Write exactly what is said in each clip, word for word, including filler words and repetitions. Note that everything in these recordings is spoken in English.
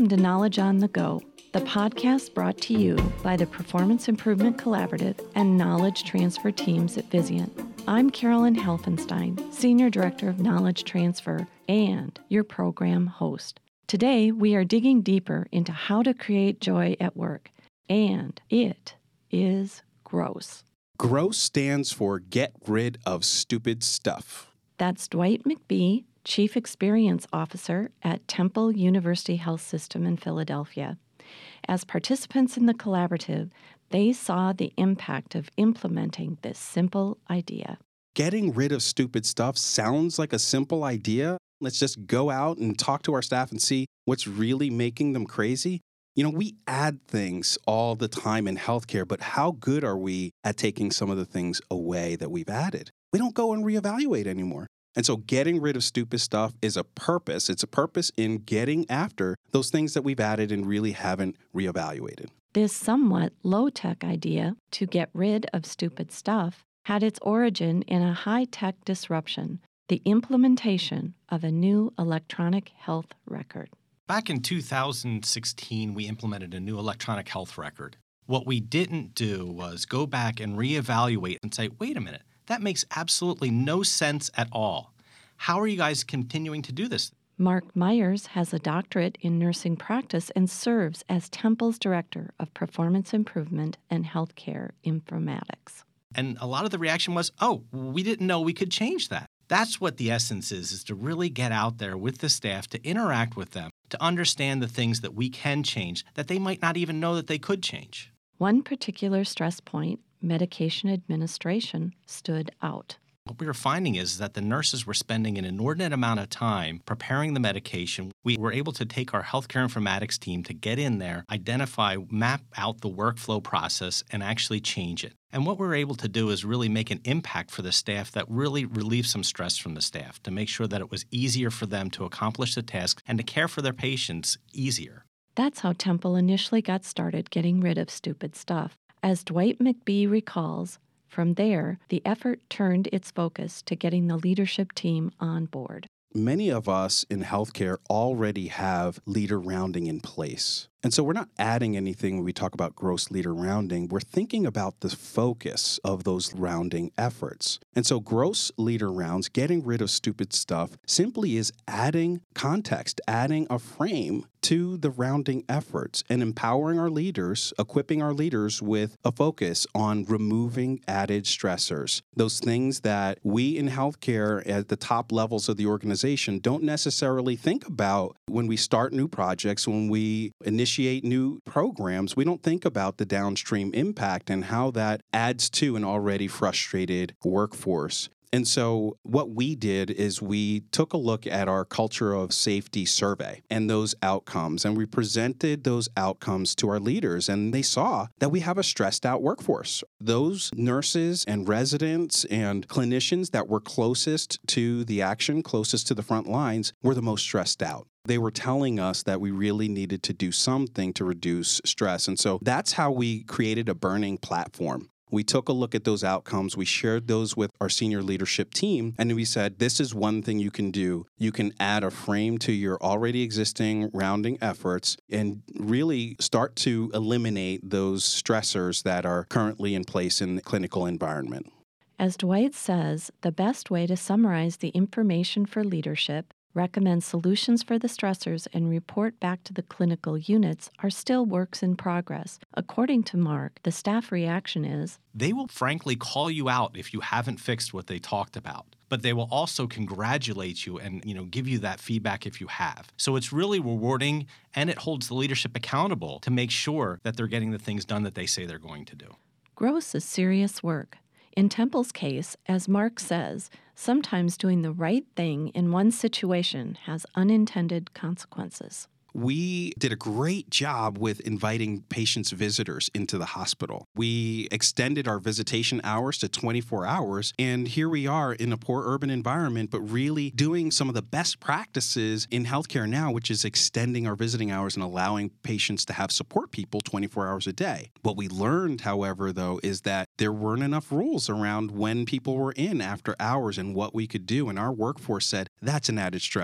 Welcome to Knowledge on the Go, the podcast brought to you by the Performance Improvement Collaborative and Knowledge Transfer teams at Vizient. I'm Carolyn Helfenstein, Senior Director of Knowledge Transfer and your program host. Today, we are digging deeper into how to create joy at work, and it is GROSS. GROSS stands for Get Rid of Stupid Stuff. That's Dwight McBee, Chief Experience Officer at Temple University Health System in Philadelphia. As participants in the collaborative, they saw the impact of implementing this simple idea. Getting rid of stupid stuff sounds like a simple idea. Let's just go out and talk to our staff and see what's really making them crazy. You know, we add things all the time in healthcare, but how good are we at taking some of the things away that we've added? We don't go and reevaluate anymore. And so getting rid of stupid stuff is a purpose. It's a purpose in getting after those things that we've added and really haven't reevaluated. This somewhat low-tech idea to get rid of stupid stuff had its origin in a high-tech disruption, the implementation of a new electronic health record. Back in two thousand sixteen, we implemented a new electronic health record. What we didn't do was go back and reevaluate and say, wait a minute, that makes absolutely no sense at all. How are you guys continuing to do this? Mark Myers has a doctorate in nursing practice and serves as Temple's Director of Performance Improvement and Healthcare Informatics. And a lot of the reaction was, oh, we didn't know we could change that. That's what the essence is, is to really get out there with the staff, to interact with them, to understand the things that we can change that they might not even know that they could change. One particular stress point, medication administration, stood out. What we were finding is that the nurses were spending an inordinate amount of time preparing the medication. We were able to take our healthcare informatics team to get in there, identify, map out the workflow process, and actually change it. And what we were able to do is really make an impact for the staff that really relieved some stress from the staff to make sure that it was easier for them to accomplish the task and to care for their patients easier. That's how Temple initially got started getting rid of stupid stuff. As Dwight McBee recalls, from there, the effort turned its focus to getting the leadership team on board. Many of us in healthcare already have leader rounding in place. And so we're not adding anything when we talk about gross leader rounding. We're thinking about the focus of those rounding efforts. And so gross leader rounds, getting rid of stupid stuff, simply is adding context, adding a frame to the rounding efforts and empowering our leaders, equipping our leaders with a focus on removing added stressors. Those things that we in healthcare at the top levels of the organization don't necessarily think about when we start new projects, when we initiate new programs. We don't think about the downstream impact and how that adds to an already frustrated workforce. And so what we did is we took a look at our culture of safety survey and those outcomes, and we presented those outcomes to our leaders, and they saw that we have a stressed out workforce. Those nurses and residents and clinicians that were closest to the action, closest to the front lines, were the most stressed out. They were telling us that we really needed to do something to reduce stress. And so that's how we created a burning platform. We took a look at those outcomes, we shared those with our senior leadership team, and we said, this is one thing you can do. You can add a frame to your already existing rounding efforts and really start to eliminate those stressors that are currently in place in the clinical environment. As Dwight says, the best way to summarize the information for leadership, recommend solutions for the stressors, and report back to the clinical units are still works in progress. According to Mark, the staff reaction is, they will frankly call you out if you haven't fixed what they talked about, but they will also congratulate you and, you know, give you that feedback if you have. So it's really rewarding, and it holds the leadership accountable to make sure that they're getting the things done that they say they're going to do. GROSS is serious work. In Temple's case, as Mark says, sometimes doing the right thing in one situation has unintended consequences. We did a great job with inviting patients' visitors into the hospital. We extended our visitation hours to twenty-four hours, and here we are in a poor urban environment, but really doing some of the best practices in healthcare now, which is extending our visiting hours and allowing patients to have support people twenty-four hours a day. What we learned, however, though, is that there weren't enough rules around when people were in after hours and what we could do, and our workforce said, that's an added stressor.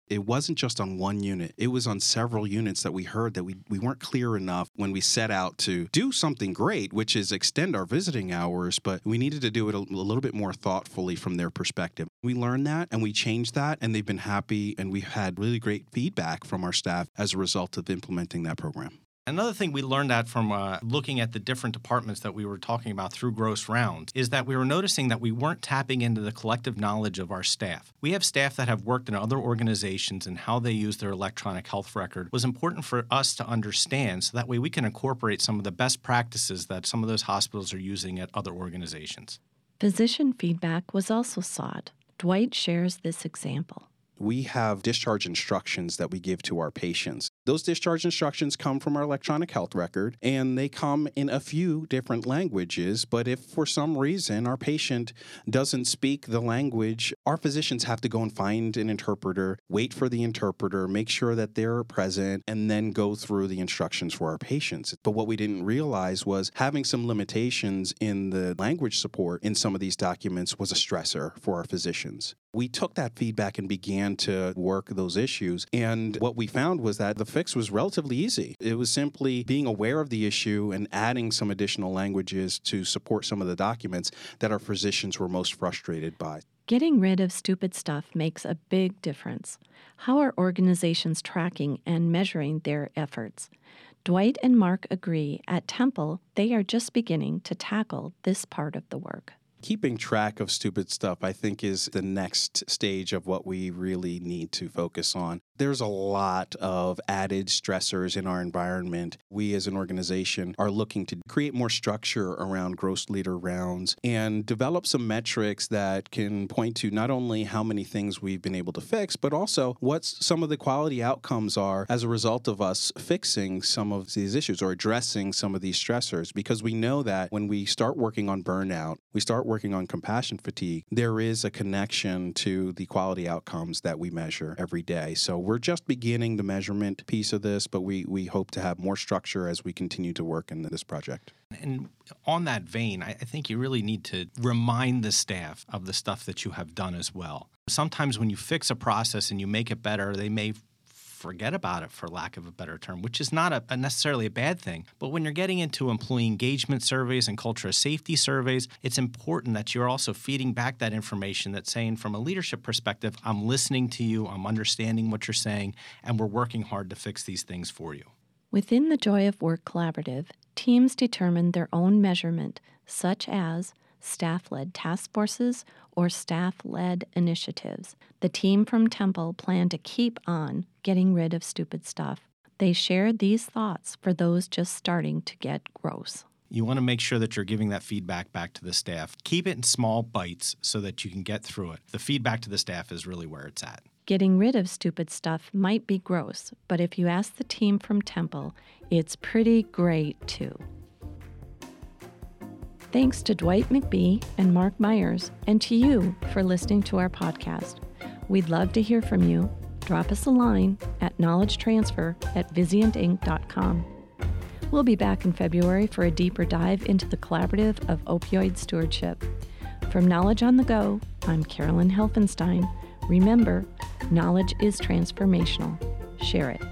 It wasn't just on one unit. It was on several units that we heard that we, we weren't clear enough when we set out to do something great, which is extend our visiting hours, but we needed to do it a, a little bit more thoughtfully from their perspective. We learned that and we changed that, and they've been happy, and we've had really great feedback from our staff as a result of implementing that program. Another thing we learned out from uh, looking at the different departments that we were talking about through Gross Rounds is that we were noticing that we weren't tapping into the collective knowledge of our staff. We have staff that have worked in other organizations, and how they use their electronic health record was important for us to understand, so that way we can incorporate some of the best practices that some of those hospitals are using at other organizations. Physician feedback was also sought. Dwight shares this example. We have discharge instructions that we give to our patients. Those discharge instructions come from our electronic health record, and they come in a few different languages. But if for some reason our patient doesn't speak the language, our physicians have to go and find an interpreter, wait for the interpreter, make sure that they're present, and then go through the instructions for our patients. But what we didn't realize was having some limitations in the language support in some of these documents was a stressor for our physicians. We took that feedback and began to work those issues. And what we found was that the fix was relatively easy. It was simply being aware of the issue and adding some additional languages to support some of the documents that our physicians were most frustrated by. Getting rid of stupid stuff makes a big difference. How are organizations tracking and measuring their efforts? Dwight and Mark agree at Temple they are just beginning to tackle this part of the work. Keeping track of stupid stuff, I think, is the next stage of what we really need to focus on. There's a lot of added stressors in our environment. We as an organization are looking to create more structure around gross leader rounds and develop some metrics that can point to not only how many things we've been able to fix, but also what some of the quality outcomes are as a result of us fixing some of these issues or addressing some of these stressors. Because we know that when we start working on burnout, we start working on compassion fatigue, there is a connection to the quality outcomes that we measure every day. So we're just beginning the measurement piece of this, but we, we hope to have more structure as we continue to work in this project. And on that vein, I think you really need to remind the staff of the stuff that you have done as well. Sometimes when you fix a process and you make it better, they may forget about it, for lack of a better term, which is not a, a necessarily a bad thing. But when you're getting into employee engagement surveys and culture of safety surveys, it's important that you're also feeding back that information that's saying, from a leadership perspective, I'm listening to you, I'm understanding what you're saying, and we're working hard to fix these things for you. Within the Joy of Work Collaborative, teams determine their own measurement, such as staff-led task forces or staff-led initiatives. The team from Temple plan to keep on getting rid of stupid stuff. They share these thoughts for those just starting to get gross. You want to make sure that you're giving that feedback back to the staff. Keep it in small bites so that you can get through it. The feedback to the staff is really where it's at. Getting rid of stupid stuff might be gross, but if you ask the team from Temple, it's pretty great too. Thanks to Dwight McBee and Mark Myers, and to you for listening to our podcast. We'd love to hear from you. Drop us a line at knowledge transfer at vizient inc dot com. We'll be back in February for a deeper dive into the collaborative of opioid stewardship. From Knowledge on the Go, I'm Carolyn Helfenstein. Remember, knowledge is transformational. Share it.